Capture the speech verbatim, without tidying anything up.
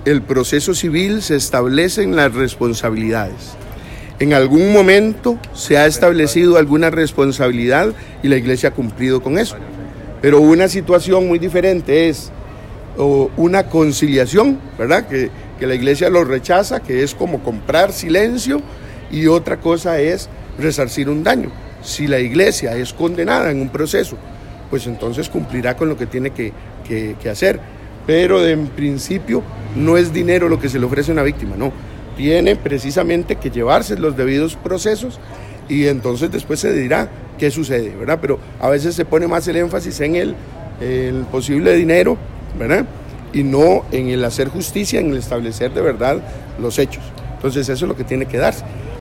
el proceso civil se establecen las responsabilidades. En algún momento se ha establecido alguna responsabilidad y la iglesia ha cumplido con eso. Pero una situación muy diferente es o una conciliación, ¿verdad? Que, que la iglesia lo rechaza, que es como comprar silencio, y otra cosa es resarcir un daño. Si la iglesia es condenada en un proceso, pues entonces cumplirá con lo que tiene que, que, que hacer. Pero en principio no es dinero lo que se le ofrece a una víctima, no. Tiene precisamente que llevarse los debidos procesos y entonces después se dirá qué sucede, ¿verdad? Pero a veces se pone más el énfasis en el, el posible dinero, ¿verdad? Y no en el hacer justicia, en el establecer de verdad los hechos. Entonces eso es lo que tiene que darse.